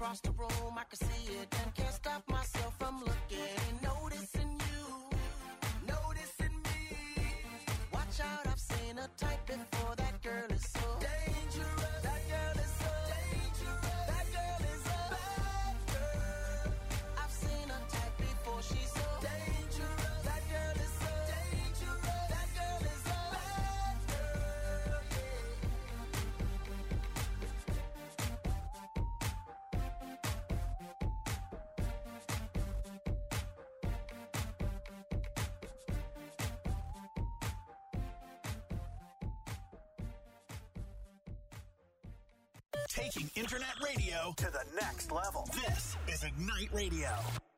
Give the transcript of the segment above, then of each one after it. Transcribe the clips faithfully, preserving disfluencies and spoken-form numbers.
across the room, I can see it and can't stop myself from looking. Noticing you, noticing me. Watch out, I've seen a type before. That girl is so dangerous. That girl is so dangerous. That girl is a bad girl. I've seen a type before. She's so dangerous. That girl is so dangerous. That girl is a bad girl. Taking internet radio to the next level. This is Ignite Radio.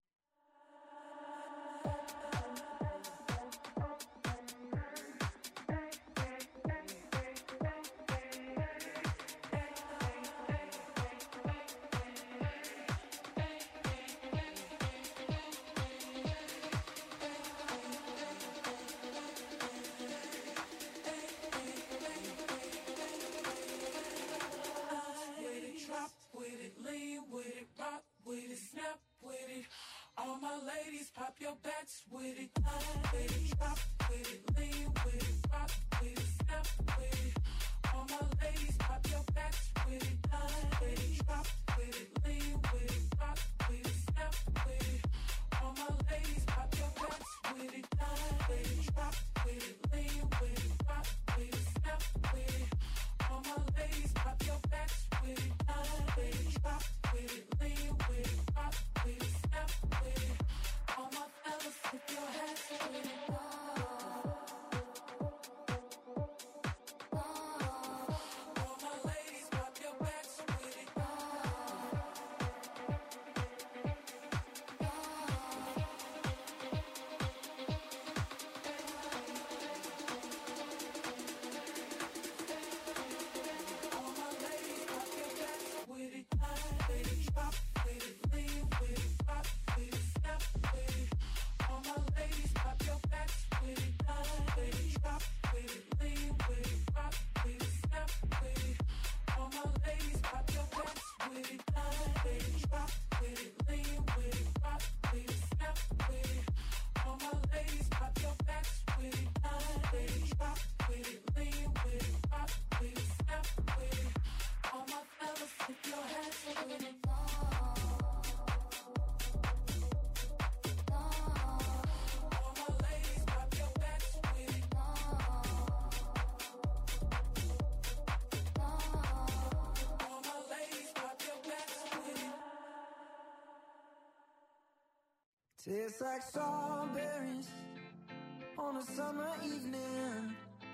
Tastes like strawberries on a summer evening,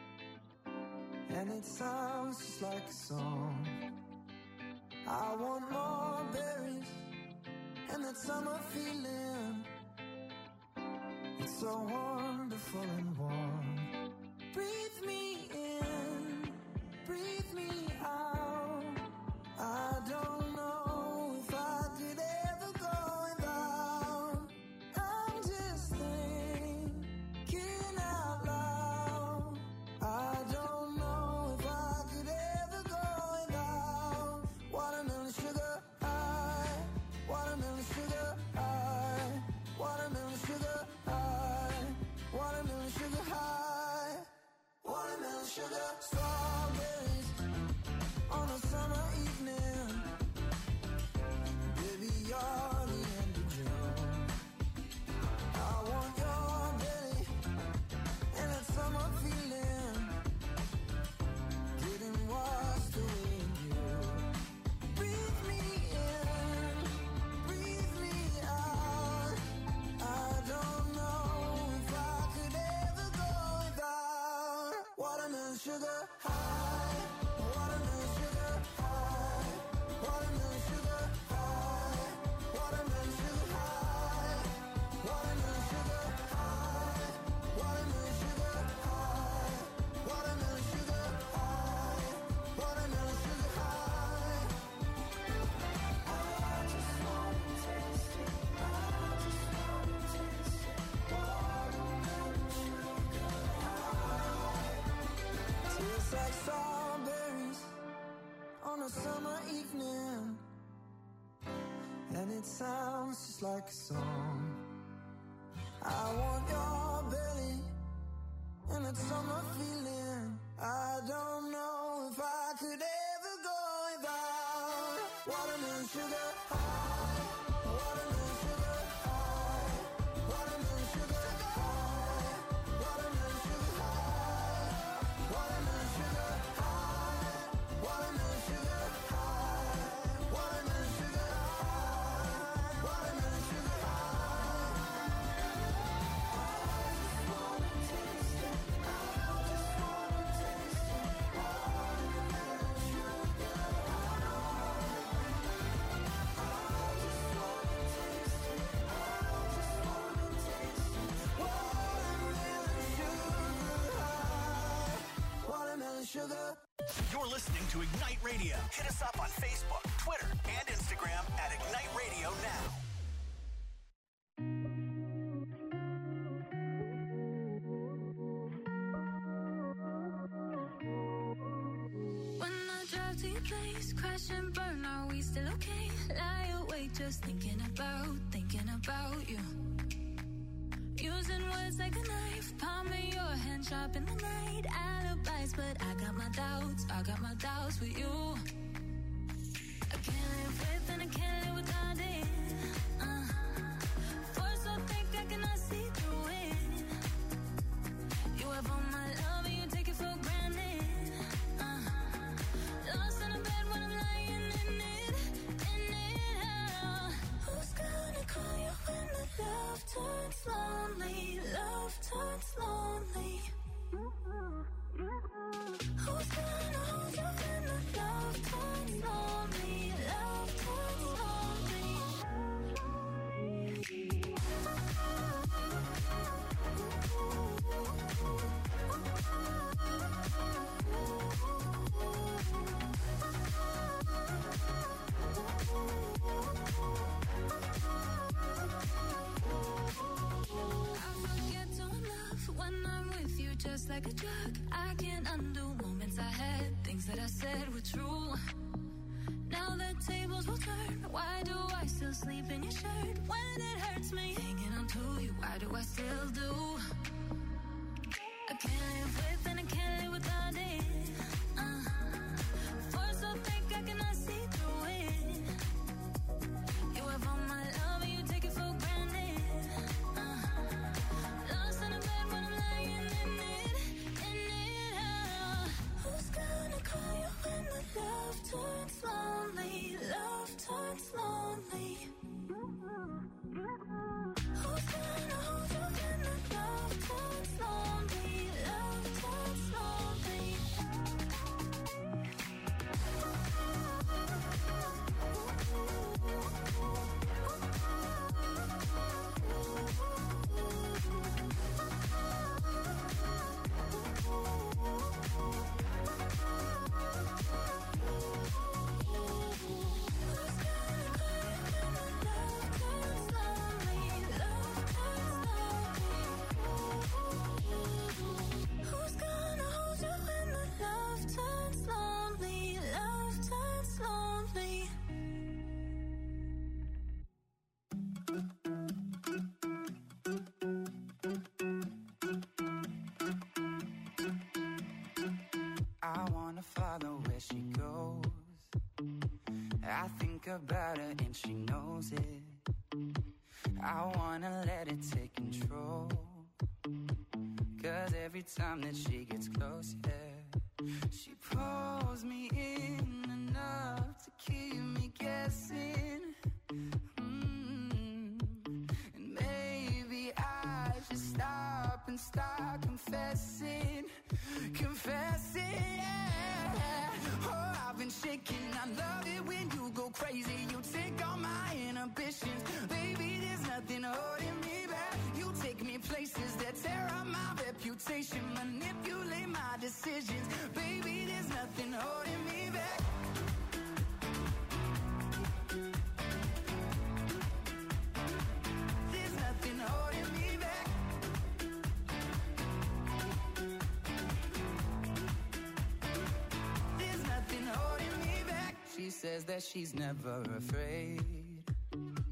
and it sounds just like a song. I want more berries and that summer feeling. It's so wonderful and warm. Breathe me in, breathe me out. I don't know if I could ever go without. I'm just thinking out loud. I don't know if I could ever go without. Watermelon sugar high, watermelon sugar high, watermelon sugar high, watermelon sugar high, watermelon sugar. Strawberries on a summer evening. Baby, you're the end of June. I want your belly and that summer feeling, getting washed away in you. Breathe me in, breathe me out. I don't know if I could ever go without. Watermelon sugar high. and it sounds just like a song. I want your belly and that summer feeling. I don't know if I could ever go without watermelon sugar high, watermelon sugar high, watermelon sugar high, watermelon sugar high, watermelon sugar high, watermelon sugar high, watermelon sugar high, watermelon sugar high. I just wanna taste it. I just wanna taste it. Watermelon sugar high. I just wanna taste it. I just wanna taste it. Watermelon sugar high. Watermelon sugar. You're listening to Ignite Radio. Hit us up on Facebook, Twitter, and Instagram at Ignite Radio Now. When I drive to your place, crash and burn, are we still okay? Lie awake just thinking about, thinking about you. Using words like a knife, palming your hand sharp in the night. Alibis, but I got my doubts, I got my doubts with you. I can't live with and I can't live without it. Uh, force so thick I cannot see through it. You have all my love and you take it for granted. Uh, lost in a bed when I'm lying in it, in it. Uh, who's gonna call you when the love turns lonely? Love turns lonely. Who's gonna hold you when the love turns lonely? Love turns lonely. I forget to love when I'm with you, just like a drug. I can't undo moments I had, things that I said were true. Now the tables will turn. Why do I still sleep in your shirt when it hurts me? Hanging on to you, why do I still do? I can't live with and I can't live without it. Uh, force so thick I cannot see through it. You have all my love and you take it for granted. Uh, lost in a bed when I'm lying in it, in it. Uh, who's gonna call you when the love turns lonely? Love turns lonely. Who's gonna hold you when the love turns lonely? Love turns lonely. Who's gonna hold you when the love turns lonely? Love turns lonely. I wanna follow where she goes. I think about her and she knows it. I wanna let it take control. Cause every time that she gets close, yeah, she pulls me in enough to keep me guessing. Mm. And maybe I should stop and start confessing. Confessing, yeah. Oh, I've been shaking. I love it when you go crazy. You take all my inhibitions. Baby, there's nothing holding me back. You take me places that tear up my reputation. Manipulate my decisions. Baby, there's nothing holding me back. There's nothing holding me back. There's nothing holding me back. She says that she's never afraid.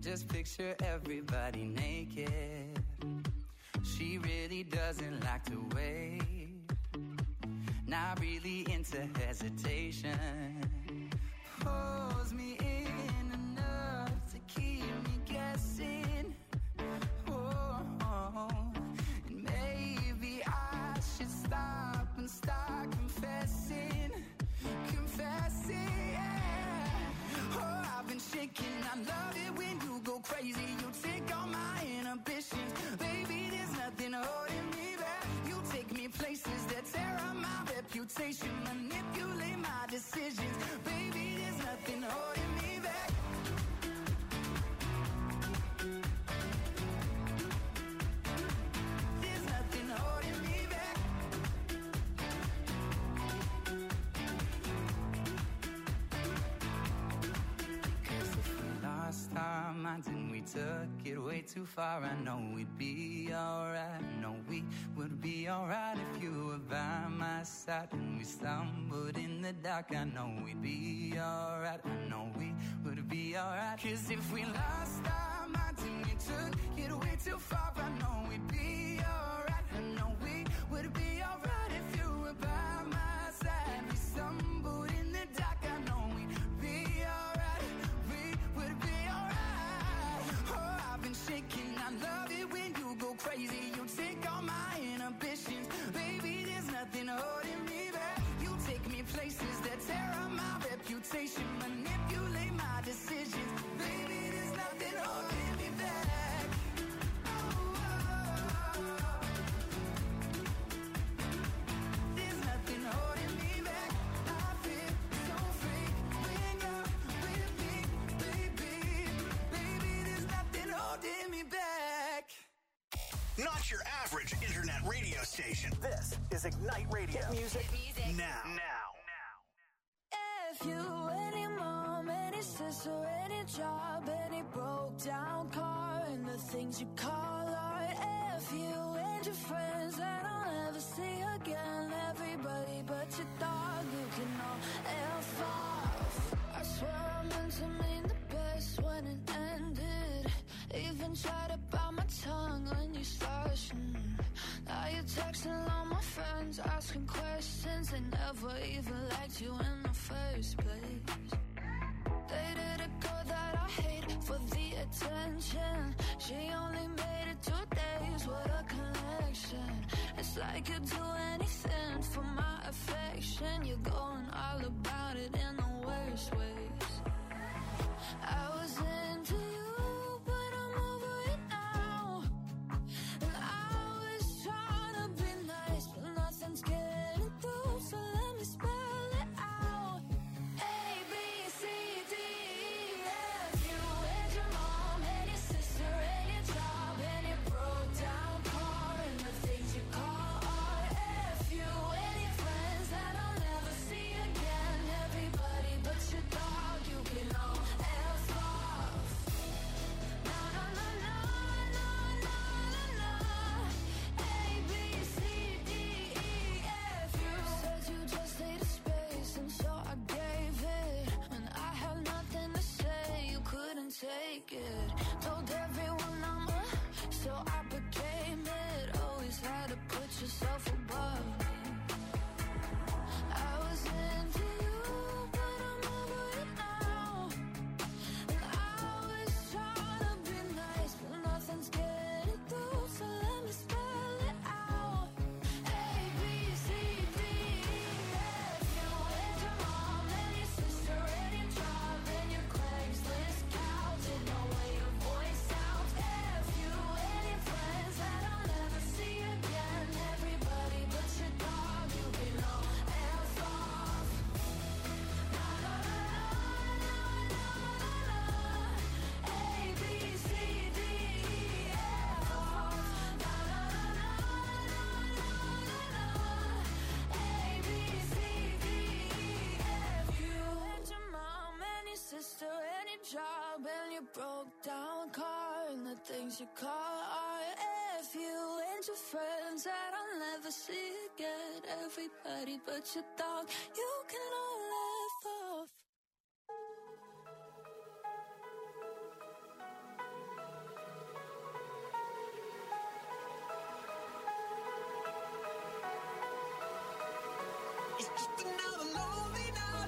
just picture everybody naked. She really doesn't like to wait. Not really into hesitation. Pulls me in enough to keep me guessing. Oh, oh. And maybe I should stop and start confessing. Confessing, yeah. Oh, I've been shaking. I love it when you go crazy. You take all my inhibitions. Baby, there's nothing holding me back. You take me places that tear up my reputation. Manipulate my decisions. Baby, there's nothing holding me back. There's nothing holding me back. Cause if we lost our minds and we took it way too far, I know we'd be alright. I know we would be alright if you were by my side. And we stumbled in the dark, I know we'd be alright. I know we would be alright. Cause if we lost our minds and we took it way too far, I know we'd be alright. I know we would be alright if you were by my side. We stumbled in the dark, I know we'd be alright. We would be alright. Oh, I've been shaking. I love it when you go crazy. You take all my inhibitions. Baby, there's nothing holding me back. You take me places that tear up my reputation. Manipulate my decisions. Baby, there's nothing holding me back. Oh, oh, oh. There's nothing holding me back. I feel so free when you're with me, baby. Baby, there's nothing holding me back. Not your average internet radio station. This is Ignite Radio. Hit music, now. Now. If you, any mom, any sister, any job, any broke down car, and the things you call art. If you and your friends that I'll never see again, everybody but your dog, you can all F off. I swear I meant to mean the best when it ended. Even tried to bite my tongue when you started. Mm. Now you're texting all my friends, asking questions. They never even liked you in the first place. Dated a girl that I hate for the attention. She only made it two days, what a connection. It's like you'd do anything for my affection. You're going all about it in the worst ways. I was into you, but I'm over it now. And I was trying to be nice, but nothing's getting through, so let me spell it out. A, B, C, D, E, F. You and your mom and your sister and your job and your broke down car and the things you call art. F. You and your friends that I'll never see again. Everybody but your dog, you can all F off. No, no, no, no, no, no, no, no. A, B, C, D, E, F. You said you just needed space, and so I gave it. When I had nothing to say, you couldn't take it. Told everyone I'm a, so I became it. Always had to put yourself above me. I was into you, but I'm over it now. And I was trying to be nice, but nothing's getting through, so let me spell it out. A, B, C, D, E, F. You and your mom and your sister and your job and your Craigslist couch and the way your voice sounds. F. You and your friends that I'll never see again. Everybody but your dog, you can all F off. No, no, no, no, no, no, no. A, B, C, D, E, F off. No, no, no, no, no, no, no. A, B, C, D, E, F. You and your mom and your sister and your job and your broke down car and the things you call art. F. You and your friends that I'll never see again. Everybody but your dog, you can all F off.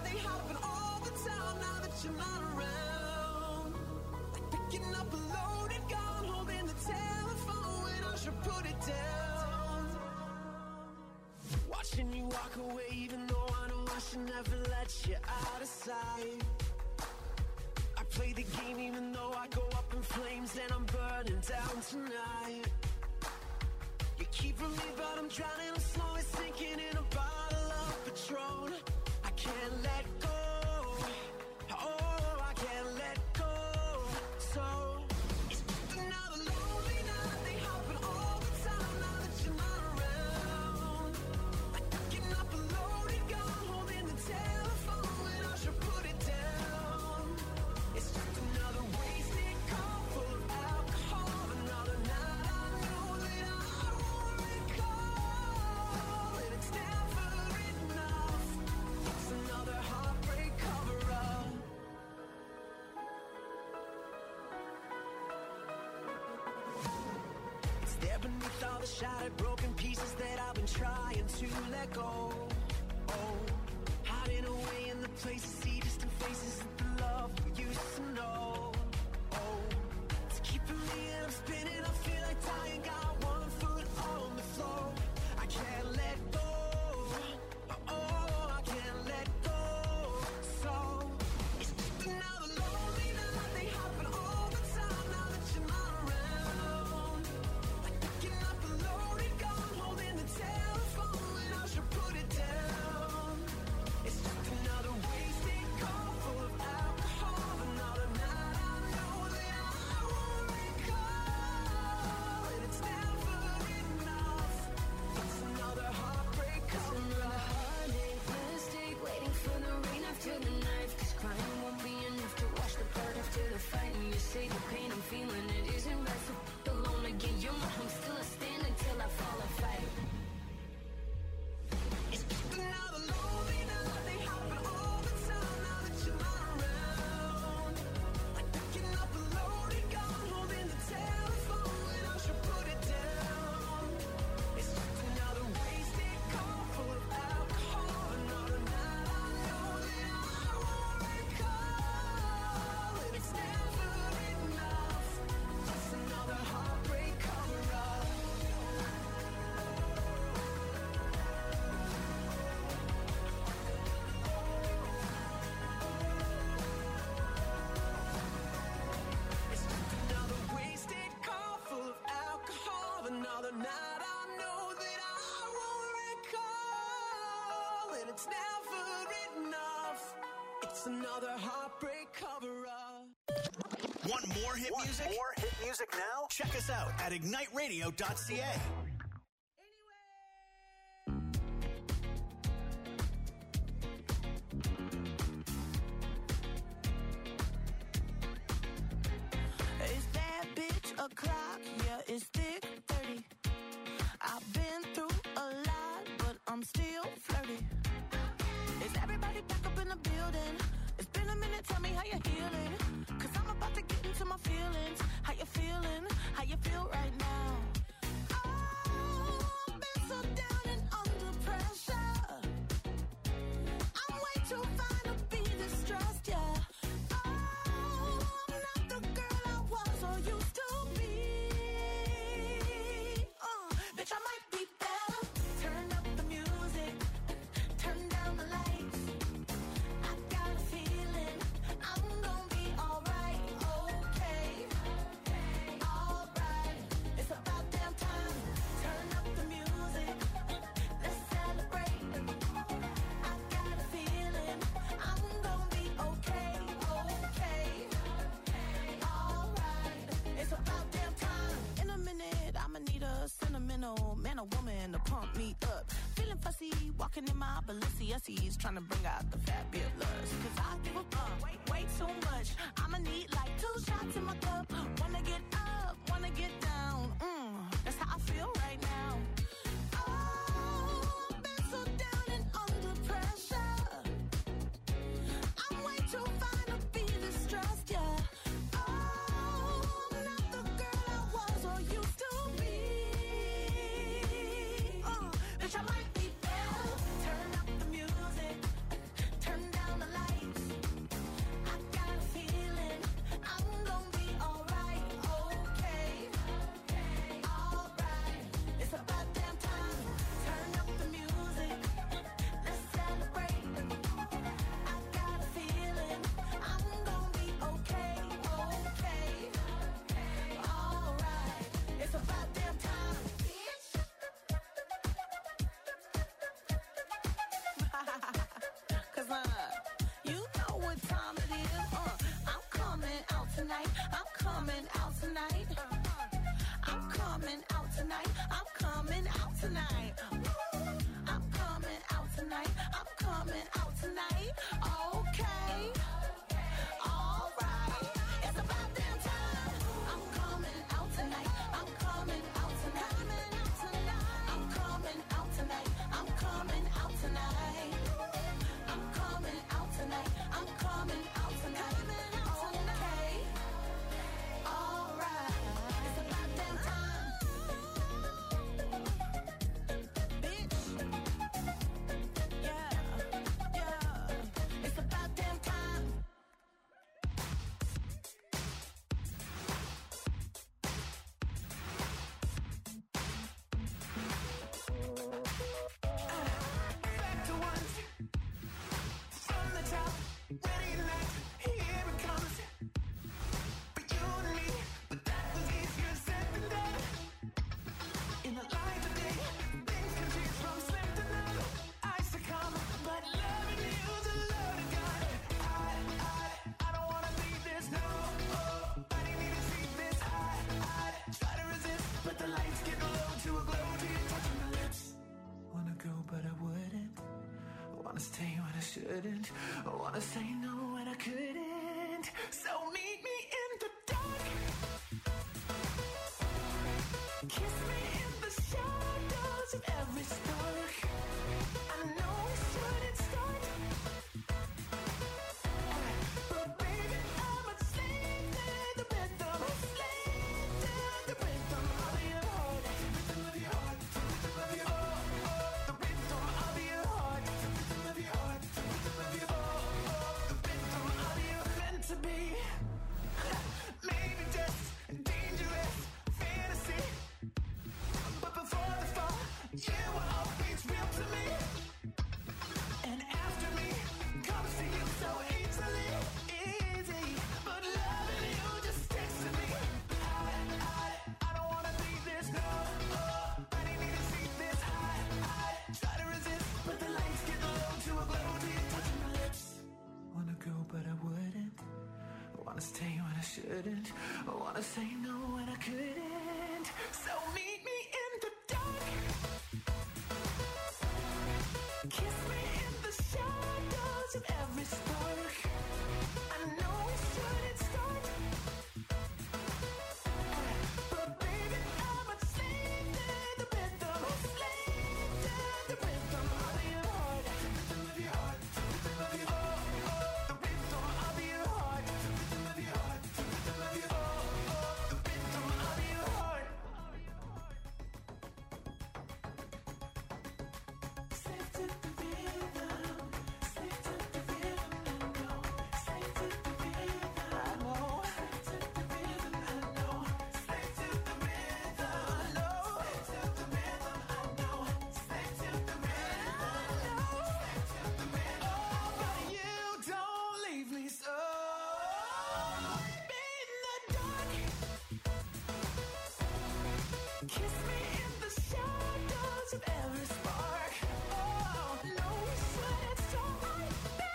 they happen all the time now that you're not around. Like picking up a loaded gun, holding the telephone when I should put it down. Watching you walk away even though I know I should never let you out of sight. I play the game even though I go up in flames and I'm burning down tonight. You keep from me but I'm drowning, I'm slowly sinking in a bottle of Patron. I can't let go, oh I can't let go. So it's just another lonely night. They happen all the time now that you're not around. Like picking up a loaded gun, holding the telephone when I should put it down. It's just another wasted call full of alcohol. Another night I know that I won't recall. And it's never enough. It's another heartbreak cover-up. It's there beneath all the shattered broken pieces that I've been trying to let go. Oh, hiding away in the places, see distant faces of the love we used to know. Oh, it's keeping me and I'm spinning, I feel like dying, got one foot on the floor. I can't let go, oh, I can't let go. So, it's just another lonely night. They happen all the time now that you're not around. Like picking up a loaded gun, holding the telephone when I should put it down. It's just another wasted call full of alcohol. Another night I know that I won't recall. And it's never enough. It's another heartbreak cover-up. Heartache, mistake, waiting for the rain after the knife. Cause crying won't be enough to wash the blood after the fight. And you say the pain I'm feeling, it isn't right. So f- alone again, you're my home, still a stand until I fall and fight. It's just another lonely night. They happen all the time now that you're not around. Like picking up a loaded gun, holding the telephone when I should put it down. It's just another wasted call full of alcohol. Another night I know that I won't recall. And it's never enough. It's another heartbreak cover-up. It's just another wasted call full of alcohol. Another night I know that I won't recall. And it's never enough. It's another heartbreak cover-up. Want more hit Want music? more hit music now? Check us out at ignite radio dot c a. Is that bitch a clock? Yeah, it's thick thirty. I've been through a lot, but I'm still flirty. Is everybody back up in the building? It's been a minute, tell me how you're healing. Cause I'm about to get into my feelings. How you feeling? How you feel right now? Oh, I've been so down and under pressure. I'm way too fine to be distressed, yeah. Oh, I'm not the girl I was or used to be. Uh, bitch, I might be better. Turn up the music, turn down the lights. I got a feeling I'm gonna be alright, okay, alright. It's about damn time. Turn up the music, let's celebrate. I got a feeling I'm gonna be okay, okay, alright. It's about damn time. In a minute, I'ma need a sentimental man or woman to pump me up. Feeling fussy, walking in my Balenciennes, trying to bring out the fabulous. Cause I give a fuck way, way too much. I'ma need like two shots in my cup. Wanna get up, wanna get down. Mm, that's how I feel right now. Oh, I've been so down and under pressure. I'm way too fine to be distressed, yeah. Oh, I'm not the girl I was or used to be. Uh, bitch, I might be better. Turn up the music, turn down the tonight. Ooh, I'm coming out tonight. I'm coming out tonight. Okay. All right. It's about damn time. I'm coming out tonight. I'm coming out tonight. I'm coming out tonight. I'm coming out tonight. I'm coming out tonight. I'm coming out tonight. Okay. All right. It's about damn time. Bitch. Yeah. Yeah. It's about damn time. Back to once. From the top. Ready like here it comes. For you and me. But that was easier said than done. In the light of day, things can change from slim to none. I succumb, but loving you's a loaded gun. I, I, I don't wanna leave this, no. Oh, I didn't even see this. I, I try to resist, but the lights get low to a glow till you're touching my lips. Wanna go, but I wouldn't. Wanna stay when I shouldn't. Wanna say no when I couldn't. So meet me in the dark. Kiss me in the shadows of every spark. I know we shouldn't start, but baby, I'm a slave to the rhythm. A slave to the rhythm of your heart. The rhythm of your heart. The rhythm of your heart. The rhythm of your heart. The rhythm of your heart. The rhythm of your heart. The rhythm of your meant to be. Maybe just dangerous fantasy. But before the fall, you were always real to me. And after me comes to you so easily, easy. But loving you just sticks to me. I, I, I don't wanna leave this, no. Oh, I didn't even see this. I, I try to resist, but the lights get low to a glow till you're touching my lips. Wanna go, but I wouldn't. Wanna stay when I shouldn't. Wanna say no when I couldn't. So meet me in the dark. Kiss me in the shadows of every spark. I know we shouldn't start, but baby, I'm a slave to the rhythm. A slave to the rhythm of your heart. The rhythm of your heart. The rhythm of your heart. The rhythm of your heart. The rhythm of your heart. The rhythm of your heart. The rhythm of your heart. Slave to the rhythm. Slave to the rhythm. I know. Slave to the rhythm. I know. Slave to the rhythm. I know. Slave to the rhythm. I know. Slave to the rhythm. I know. Slave to the rhythm. I know. Slave to the rhythm. Oh, but you don't leave me so. Be in the dark. Kiss me in the shadows of every spark. Oh, no, we shouldn't start,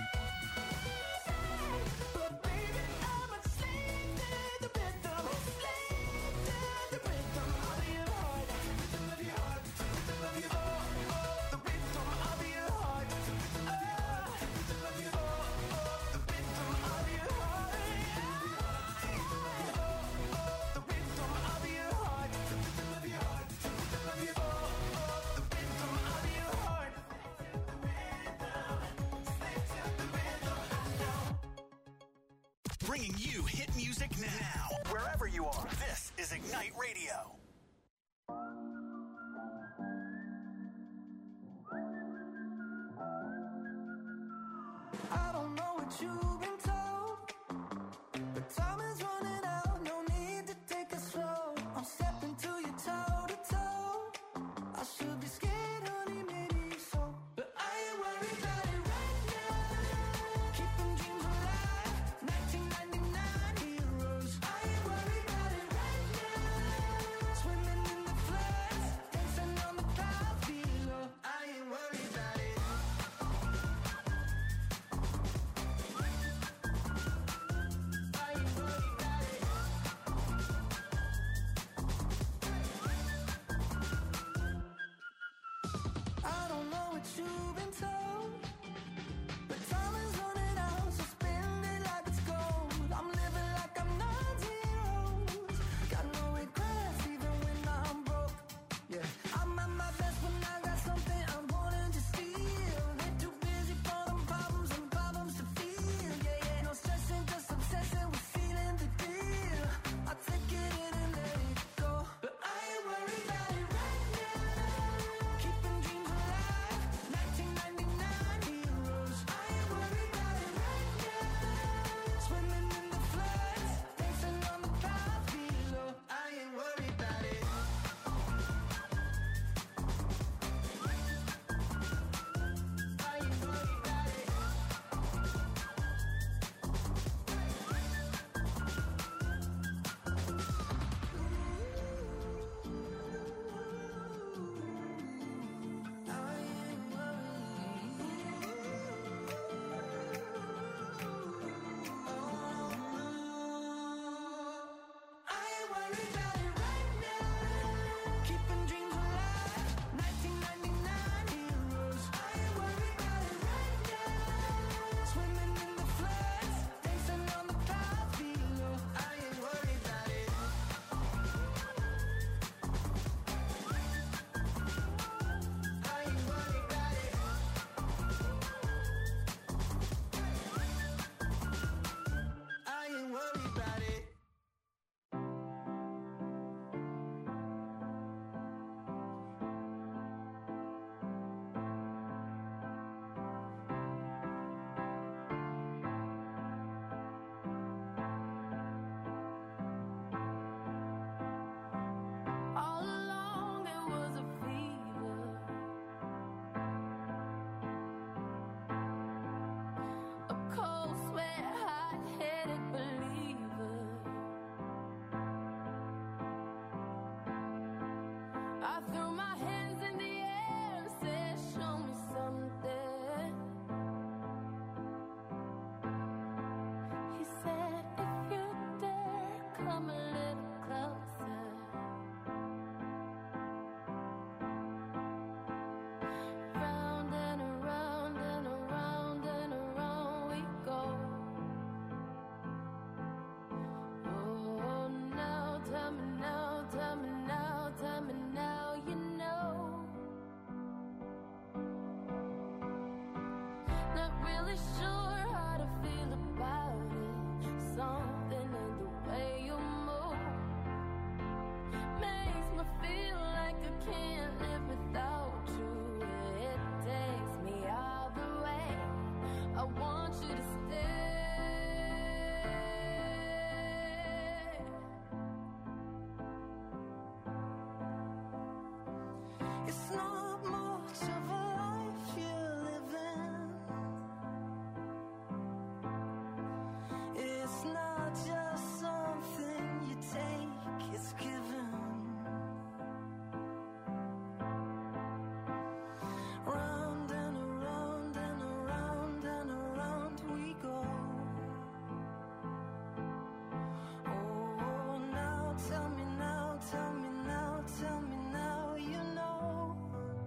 baby. But baby, I'm a slave to the rhythm. A slave to the rhythm of your heart. The rhythm of your heart. The rhythm of your heart. The rhythm of your heart. The rhythm of your heart. The rhythm of your heart. The rhythm of your heart. The rhythm of your heart. The rhythm of your heart. The rhythm of your heart. The rhythm of your heart. Slave to the rhythm. I know. Bringing you hit music now. Wherever you are, this is Ignite Radio. I don't know what you've been told, but time is running out. No need to take it slow. I'm stepping to you toe to toe. I should be scared, honey, maybe so, but I ain't worried about it right now. Keeping dreams alive, nineteen ninety-nine heroes. I ain't worried about it right now. Swimming in the floods, dancing on the clouds below. I ain't worried about it. really sure how to feel about it. Something in the way you move makes me feel like I can't live without you. It takes me all the way. I want you to stay. It's not much of a life you're living. It's not just something you take, it's given. Round and around and around and around we go. Oh, now tell me now, tell me now, tell me now, you know.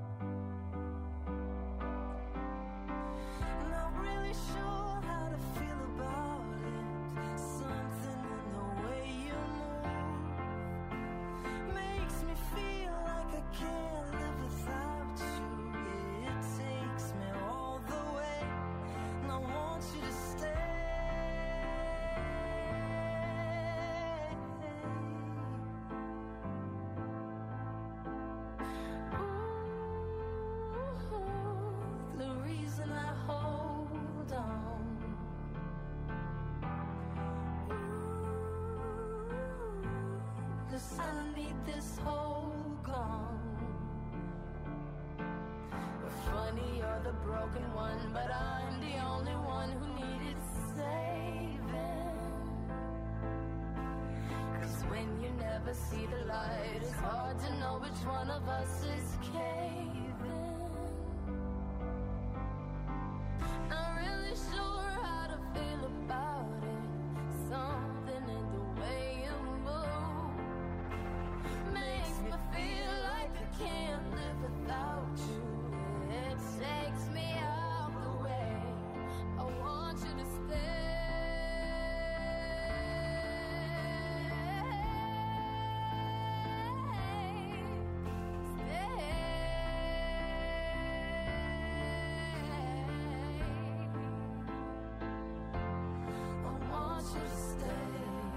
Not really sure how to feel about it. Something in the way you move makes me feel like I can't live without you. It takes me all the way, and I want you to stay. Ooh, the reason I hold on. Ooh, 'cause underneath this whole gone. Funny, you're the broken one, but I'm the only one who needed saving. 'Cause when you never see the light, it's hard to know which one of us is caving. Not really sure how to feel about it. Something in the way you move makes me feel like I can't live without you. It takes me out the way. I want you to stay. Stay. I want you to stay.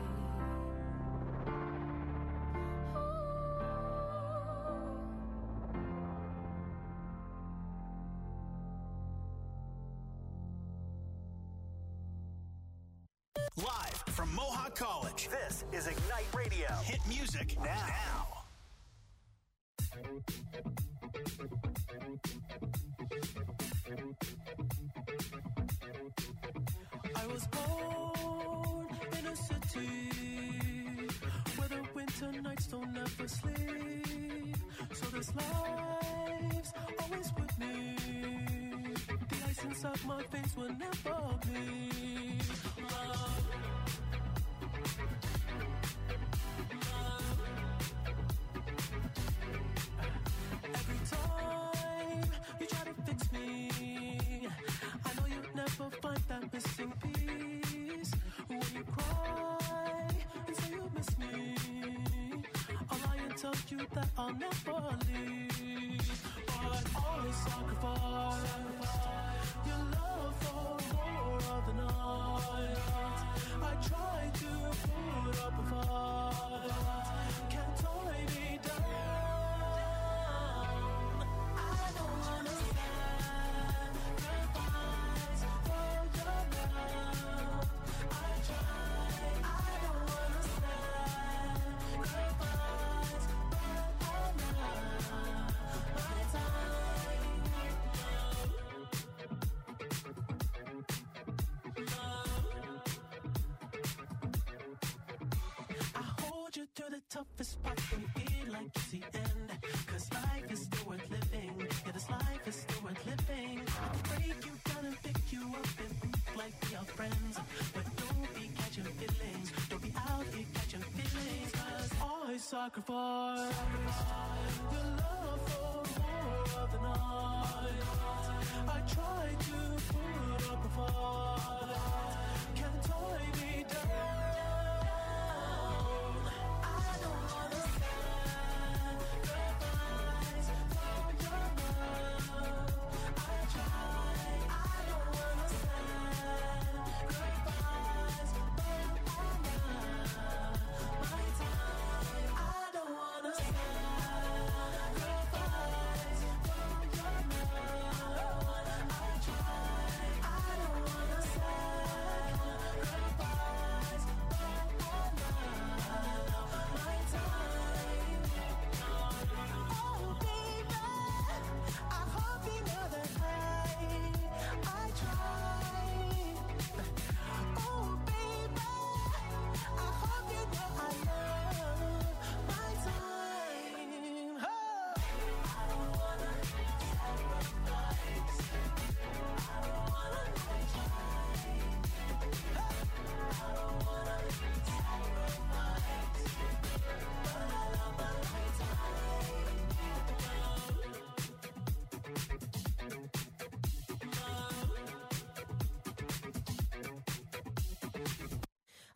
Live from Mohawk College, this is Ignite Radio. Hit music now. I was born in a city where the winter nights don't ever sleep. So this life's always with me. The ice inside my veins will never bleed. Love. Love. Every time you try to fix me, I know you'd never find that missing piece. When you cry and say you miss me, I'll lie and tell you that I'll never leave. But always sacrifice your love for more of the night. I try to put up a fight, can't tie me down. I don't wanna sacrifice for your love. I try, I don't wanna sacrifice, but I'm not my time. I hold you through the toughest parts when you feel like it's the end. 'Cause life is still worth living. Yeah, this life is still worth living. I can break you down and pick you up and think like we are friends. But don't be catching feelings. Don't be out here catching feelings. 'Cause I sacrifice your love for more of the night. I try to put up a fight, can't tie me down. I don't wanna sacrifice for your love. I try, I don't wanna sacrifice.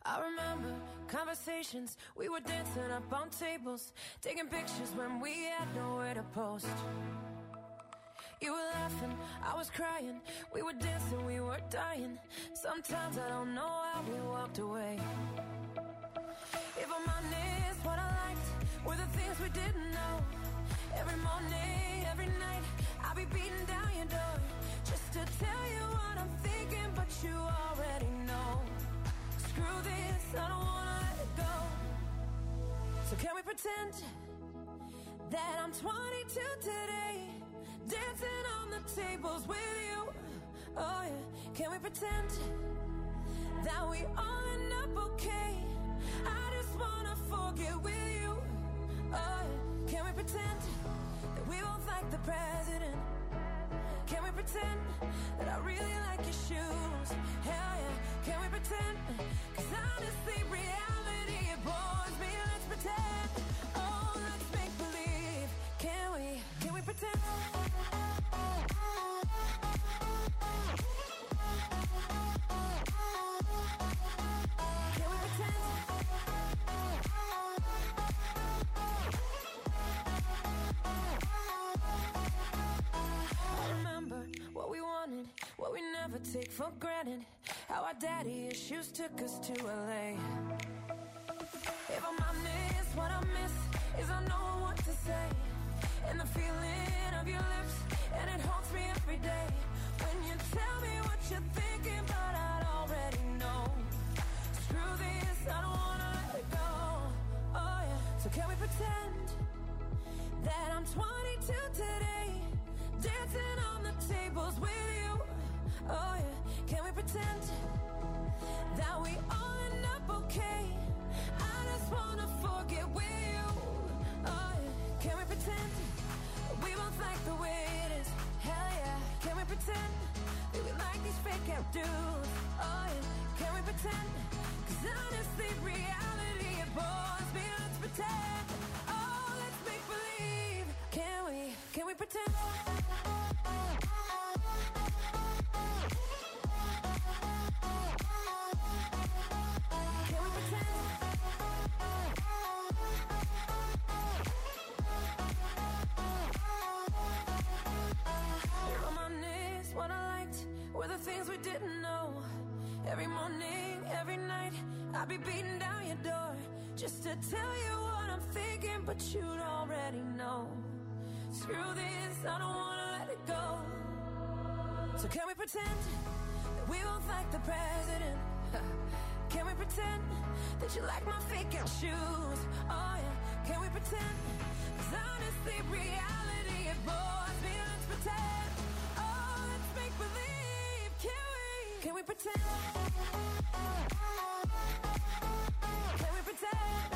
I remember conversations, we were dancing up on tables, taking pictures when we had nowhere to post. You were laughing, I was crying, we were dancing, we were dying. Sometimes I don't know how we walked away. If I'm honest, what I liked were the things we didn't know. Every morning, every night, I'll be beating down your door just to tell you what I'm thinking, but you already know. Screw this, I don't wanna let it go. So can we pretend that I'm twenty-two today, dancing on the tables with you? Oh yeah, can we pretend that we all end up okay? I just wanna forget with you. Oh yeah, can we pretend that we both like the president? Can we pretend that I really like your shoes? Hell yeah, can we pretend? Cause honestly, reality, it bores me. Let's pretend. Oh, let's make believe. Can we, can we pretend? Can we pretend? I remember what we wanted, what we never take for granted. How our daddy issues took us to L A. If I'm honest, what I miss is I know what to say, and the feeling of your lips, and it haunts me every day. When you tell me what you're thinking, but I'd already know. Screw this, I don't wanna let it go. Oh yeah, so can we pretend that I'm twenty-two today, dancing on the tables with you? Oh yeah, can we pretend that we all end up okay? I just wanna forget with you. Oh yeah, can we pretend that we both like the way it is? Hell yeah, can we pretend that we like these fake out dudes? Oh yeah, can we pretend? Cause honestly, reality, it bores me. Let's pretend. Oh, let's make believe. Can we, can we pretend? Can we pretend? If I'm honest, what I liked were the things we didn't know. Every morning, every night, I'll be beating down your door just to tell you what I'm thinking, but you'd already know. Screw this, I don't wanna let it go. So can we pretend that we both like the president? Can we pretend that you like my fake out shoes? Oh yeah, can we pretend? Cause honestly, reality, it bores me. Let's pretend. Oh, let's make believe. Can we? Can we pretend? Can we pretend?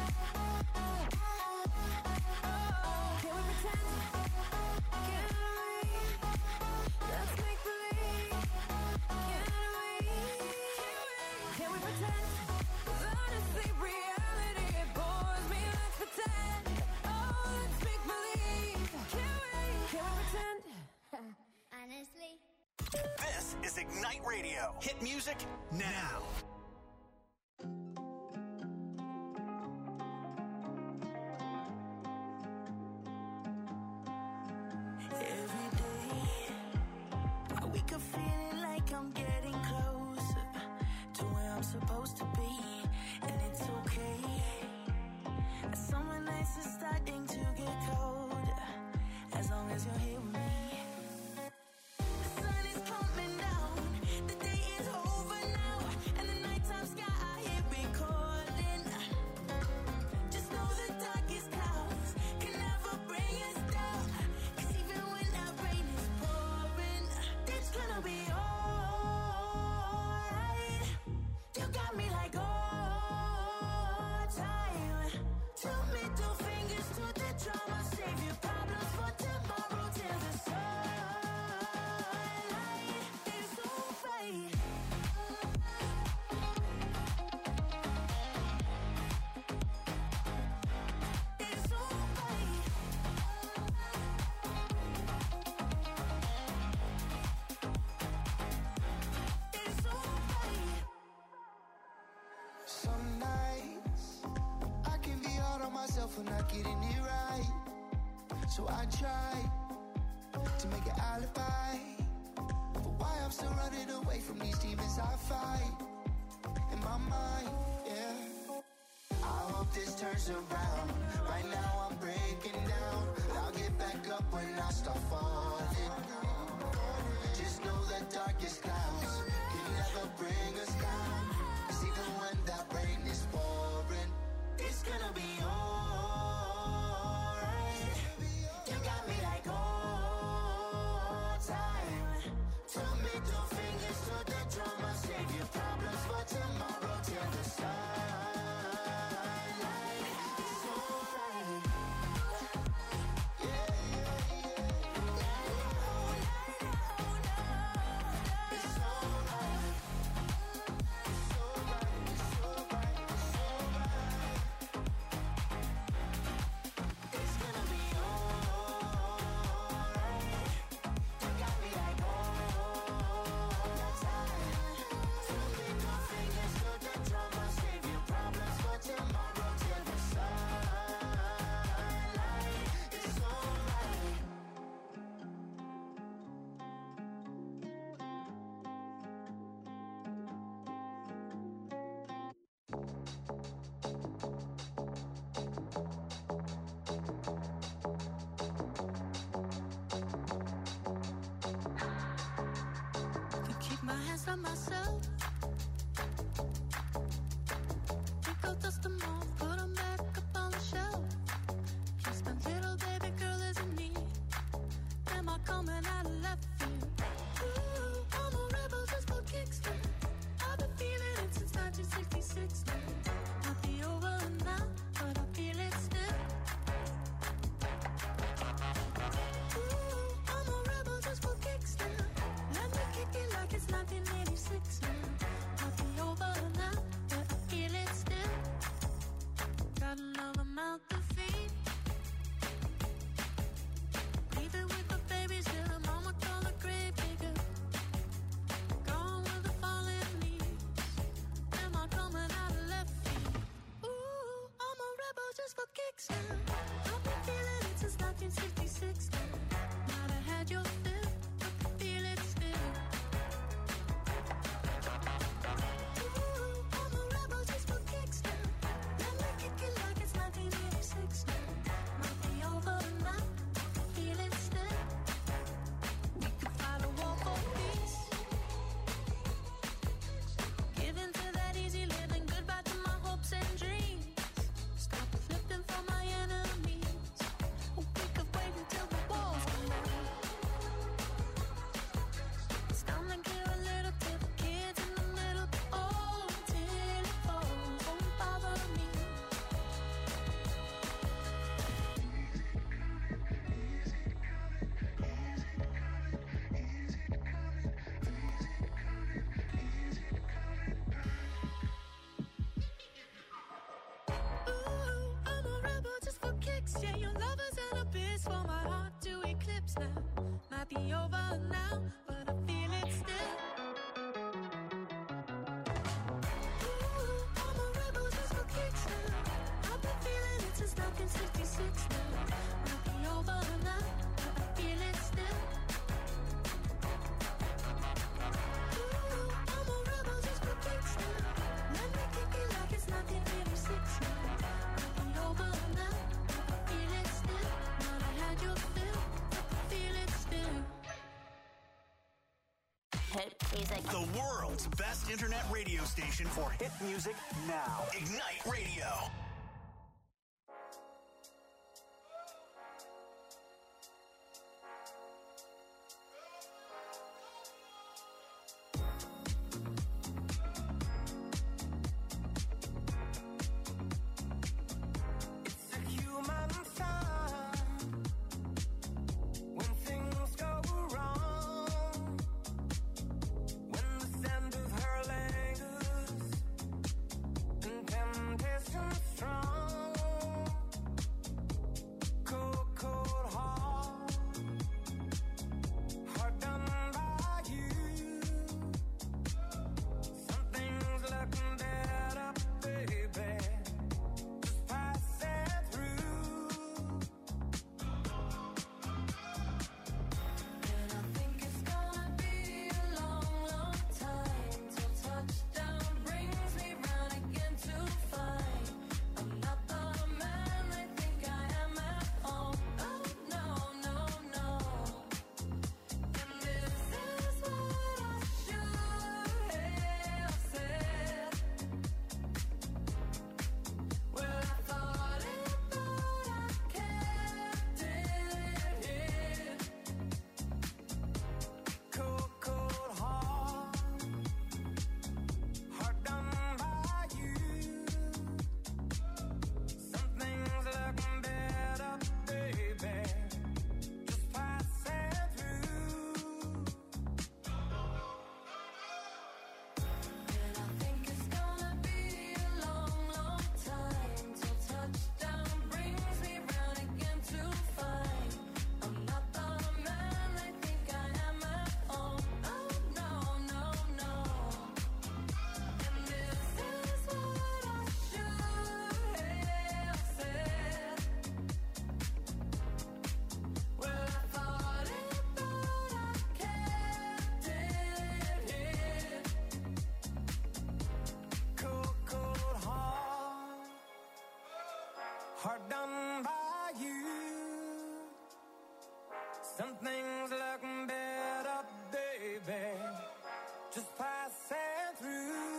Oh, can we pretend? Can we? Let's make believe. Can we? Can we pretend? Cause honestly, reality, it bores me. Let's pretend. Oh, let's make believe. Can we? Can we pretend? Honestly. This is Ignite Radio. Hit music now. Every day, I wake up feeling like I'm getting closer to where I'm supposed to be, and it's okay. Summer nights are starting to get colder, as long as you're here with me. The sun is coming down, the day is over now, and the nighttime sky here be calling. Just know the darkest clouds can never bring us down, cause even when that rain is pouring, it's gonna be alright. You got me like all time. Two middle fingers to the drama, save your problems for tomorrow till the sunlight is alright. It's alright. It's alright. Some myself for not getting it right. So I try to make an alibi for why I'm still running away from these demons I fight in my mind, yeah. I hope this turns around. Right now I'm breaking down. I'll get back up when I start falling. Just know the darkest clouds can never bring us down. Cause even when that rain is pouring, it's gonna be alright. You got me like all time. Two middle fingers to the drama. Save your problems for tomorrow till the sunlight. It's alright. Yeah, yeah, yeah. It's alright. It's alright. It's alright. It's alright. It's gonna be alright. You got me like all the time. Two middle fingers to the drama. Save your problems for tomorrow till the sunlight. It's alright. To keep my hands on myself. Pick out dust them off, put them back up on the shelf. Just a little baby girl isn't me. Am I coming out of left field? Ooh, I'm a rebel just for kicks now. I've been feeling it since nineteen sixty-six now. Might be over now, but I feel it still. Ooh, I'm a rebel just for kicks now. Let me kick it like it's nineteen eighty-six now. Might be over now, but I feel it still. Got another mouth to feed. Leaving with the babies till the mama call the grave digger. Gone with the fallen leaves. Am I coming out of left field? Ooh, I'm a rebel just for kicks now. I've been feeling it since nineteen sixty-six now. Might have had your fill, but I feel it still. Ooh, I'm a rebel just for kicks now. Let me kick it like it's nineteen eighty-six now. Might be over now, but I feel it still. We could fight a war for peace. Give in to that easy living, goodbye to my hopes and dreams. Stop flipping for my enemies. We could wait until the walls come down. It's time to give a little to the kids in the middle. Oh, till it falls, won't bother me. Ooh, I'm a rebel just for kicks. Yeah, your love is an abyss for my heart to eclipse now. Might be over now, but I feel it still. Ooh, I'm a rebel just for kicks now. I've been feeling it since nineteen sixty-six now. Might be over now, but I feel it still. Ooh, I'm a rebel just for kicks now. Let me kick it like it's nineteen eighty-six now. Might be over now, but I feel it still. Might have had your fill, but I feel it still. Hit music. The world's best internet radio station for hit music now. Ignite Radio. It's a human sign when things go wrong. When the scent of her lingers and temptation strong. hard done by you. Some things look better, baby, just passing through.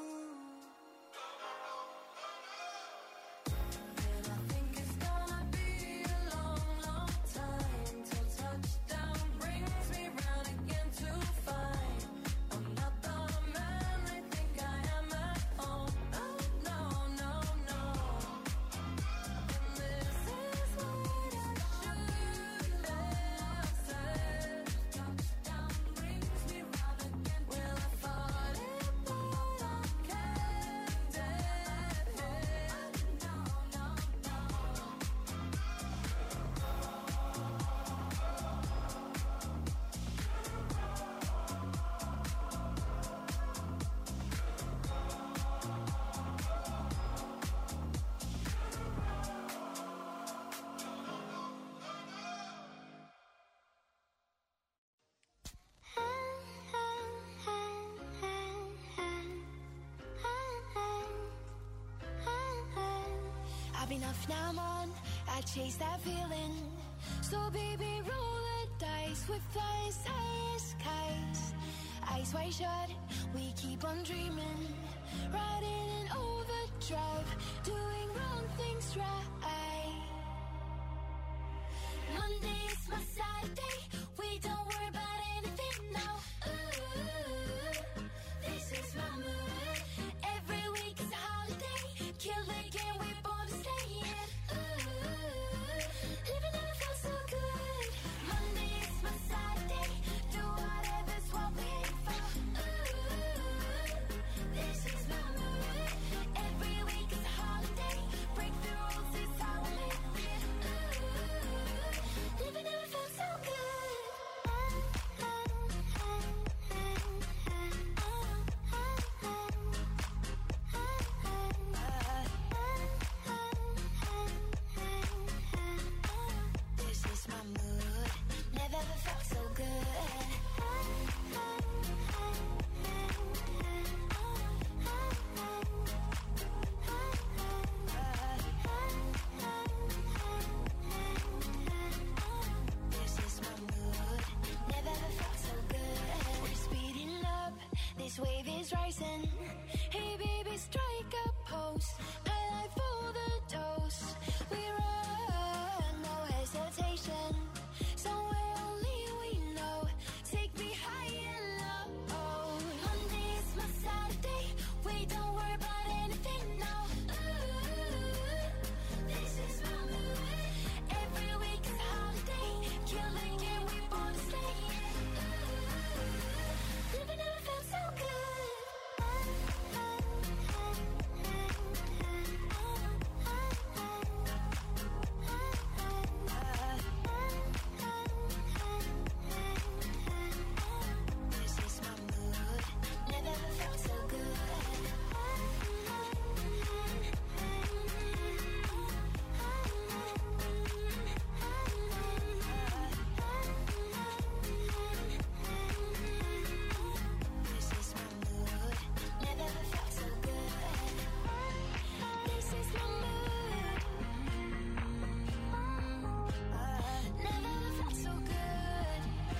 I've enough now, I'm on, I chase that feeling. So baby, roll the dice with us, eyes, skies. Eyes wide shut, we keep on dreaming. Riding in overdrive, doing wrong things right. Monday's my Saturday, we don't worry about anything now. Ooh, this is my mood. Every week is a holiday, kill the game, we're born to stay in. Ooh, living never felt so good. Monday is my Saturday, do whatever's what we aim for. Ooh, this is my mood. Every week is a holiday, break the rules, it's how we live it. Ooh, living never felt so good. This is my mood, never ever felt so good. This is my mood, never ever felt so good. We're speeding up, this wave is rising. Hey baby, strike a pose, highlight for the dose. We run, no hesitation, somewhere only we know. Take me high and low. Monday is my Saturday, we don't worry about anything now. Ooh, this is my mood. Every week is a holiday, kill the game, we born to stay. Ooh, living never felt so good. This is my mood, never ever felt so good. This is my mood, never ever felt so good. This is my mood, never ever felt so good.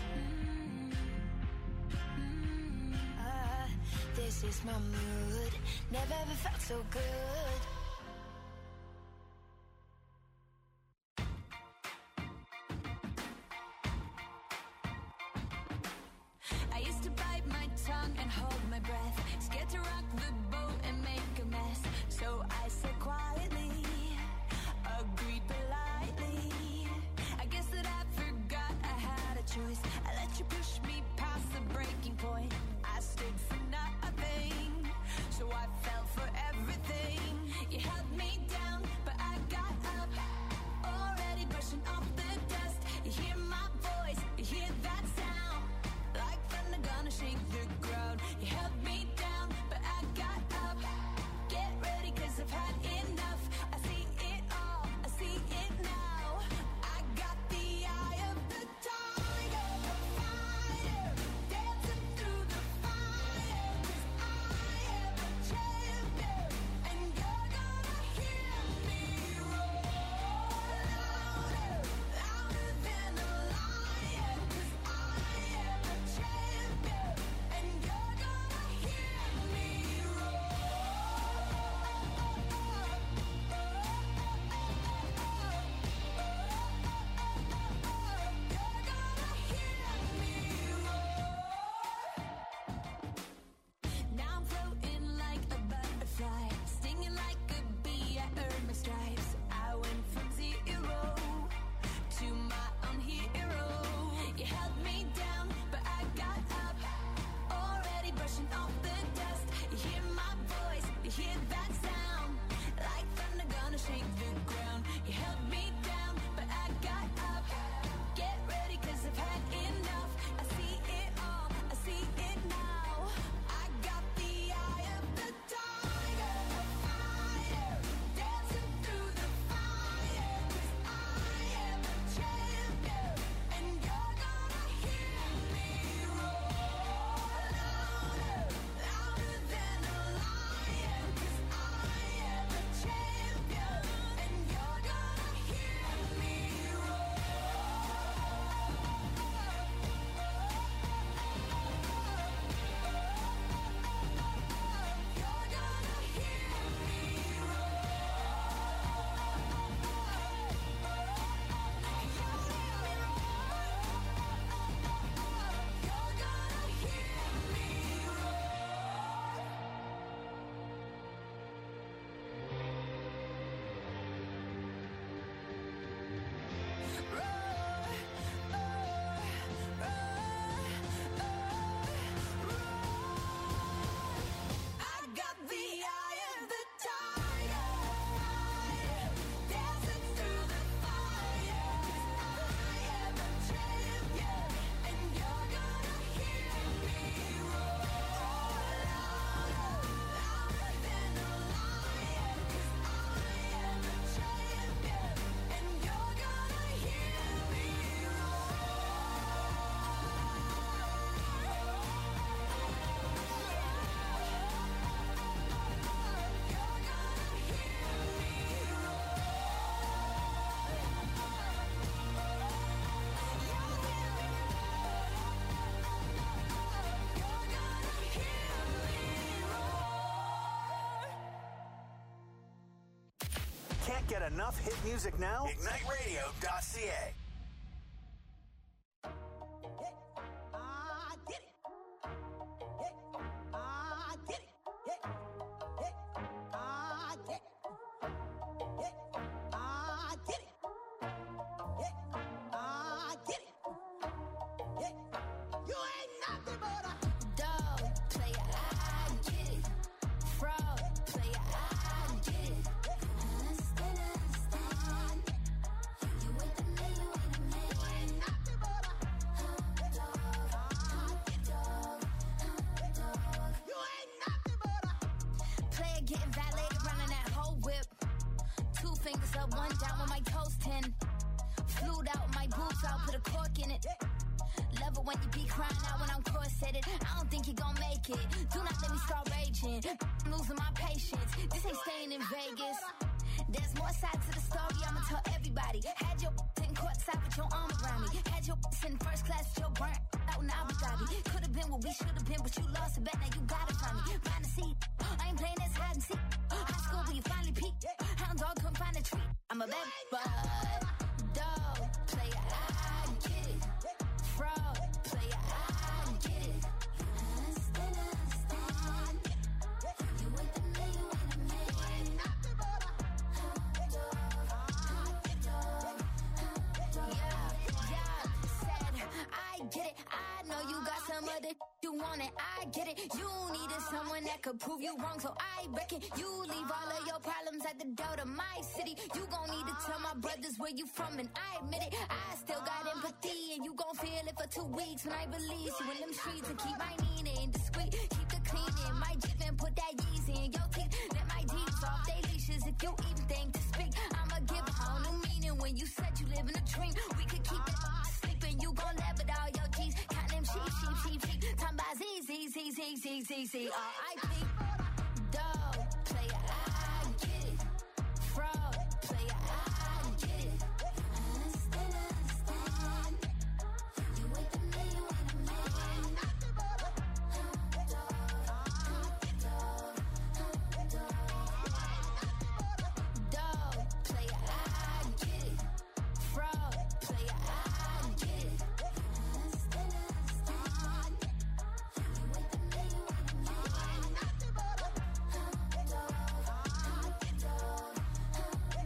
This is my mood, never ever felt so good. I used to bite my tongue and hold my breath, scared to rock the boat and make a mess. So I said quietly, agreed politely. I guess that I forgot I had a choice. I let you push me past the breaking point. I stood for nothing, so I fell for everything. You held me down, but I got up, already brushing off the dust. You hear my voice, you hear that sound, like thunder gonna shake the ground. You held me down, but I got up. Get ready, cause I've had enough. I see You held me down, but I got up. Get ready, cause I've had enough. I see it all, I see it now. I got the eye of the tiger, a fire, dancing through the fire. Cause I am a champion, and you're gonna hear me roar louder, louder than a lion. Cause I am a champion, and you're gonna hear me roar. You're gonna hear me You're gonna hear me roar. I got the eye of the tiger, fire, dancing through the fire. Cause I am a champion, and you're gonna hear me roar louder, louder than a lion. Cause I am a champion, and you're gonna hear me Can't get enough hit music now? Ignite Radio dot C A. I did it. Yeah, I did it. Yeah, yeah, I did it. Yeah, I did it. Yeah, I did it. Yeah, you ain't nothing but a dog player. I get it. Fraud player. I get it. Understand, understand. You with the man, you with the man. you ain't nothing but a Dog, dog, dog. you ain't nothing but a Player getting valeted, running that whole whip. Two fingers up, one down with my toes ten. Flued out my boots, I'll put a cork in it. Love it when you be crying out when I'm corseted. I don't think you gon' make it. Do not let me start raging. Losing my patience. This ain't staying in Vegas. There's more sides to the story, I'ma tell everybody. Had your in courtside with your arm around me. Had your in first class with your burnt out in Abu Dhabi. Could've been what we should've been, but you lost a bet, now you gotta find me. Find a seat. I ain't playing this hide and seek. High school where you finally peaked. Hound dog couldn't find a treat. I'm a bad bud. Dog player, I get it. Fraud player, I get it. Understand, understand. You with the man, you with the man. you ain't nothing but a Yeah, yeah, said I get it. I know you got some other you want it. I get it. You needed someone that could prove you wrong, so I reckon you leave all of your problems at the door to my city. You gon' need to tell my brothers where you from, and I admit it. I still got empathy, and you gon' feel it for two weeks when I release you in them streets and keep my meaning discreet. Keep the cleaning, my Jeep and put that Yeezy in your teeth. Let my D's off they leashes if you even think to speak. I'ma give a whole new meaning when you said you live in a dream. We could keep it sleeping, you gon' laugh at all your G's. Count them sheep, sheep, sheep, sheep. Time by Z, Z, Z, Z, Z, Z, Z, R I P. Dog player, I get it. Fraud player, I get it. Understand, understand. You with the man, you with the man. Dog, dog, dog. Dog player, I get it. Fraud player, I get it. Understand, understand. You with the man, you with the man. Dog, dog, dog.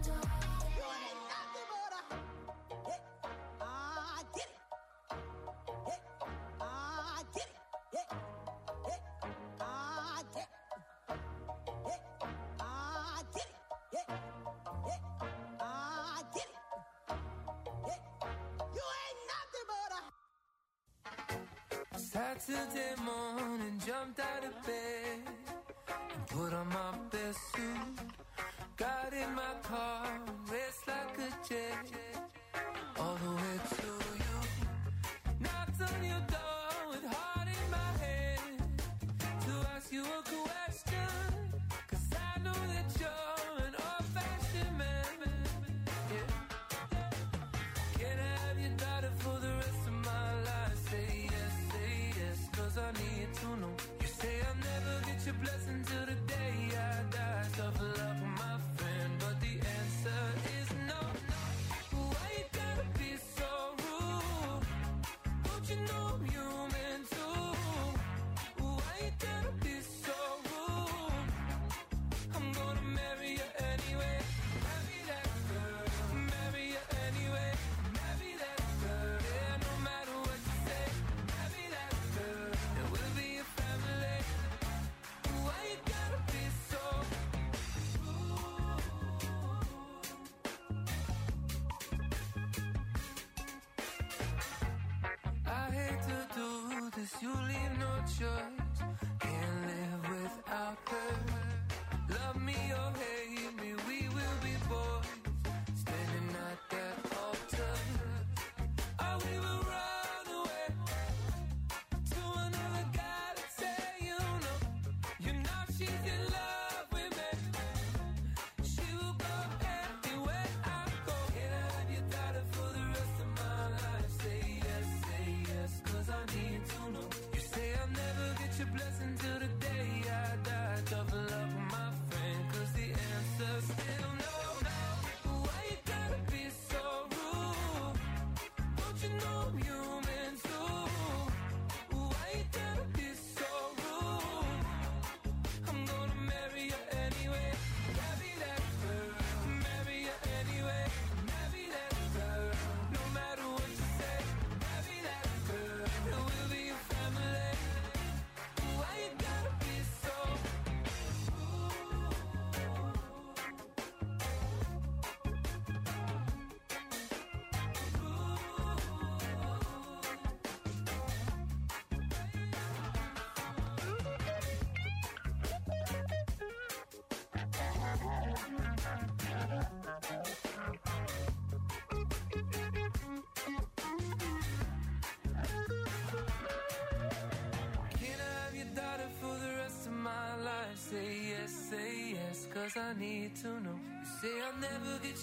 Saturday morning, jumped out of bed and put on my best suit. Got in my car, raced like a jet, all the way to you. Knocked on your door with heart in my head to ask you a question, 'cause I know that you're an old-fashioned man. Yeah. Can I have your daughter for the rest of my life? Say yes, say yes, 'cause I need to know. You say I'll never get your blessing till the day I die. Tough luck, my friend, but the answer is no. Why you gotta be so rude? Don't you know I'm human too? Why you gotta be so rude? I'm gonna marry you anyway. Marry that girl, marry you anyway. Marry that girl, yeah, no matter what you say. Marry that girl, and we'll be a family. Why you gotta be so rude? I hate to do this, you leave no choice. Can't live without her. Love me or hate me, we will be boys, standing at that altar. Or we will run away to another guy to say you know, you know she's in love with me. She will go anywhere I go. Can I have your daughter for the rest of my life? Say yes, say yes, 'cause I need to know. You say I'll never get your blessing till the day I die. Tough love, my friend, 'cause the answer's still no. Why you gotta be so rude? Don't you know I'm human too? Why you gotta be so rude? I'm gonna marry you anyway. Marry that girl, marry you anyway. Marry that girl, no matter what you say. Marry that girl, and we'll be a family. Why you gotta be so rude? Can I have your daughter for the rest of my life? Say yes, say yes, 'cause I need to know. You say I'll never get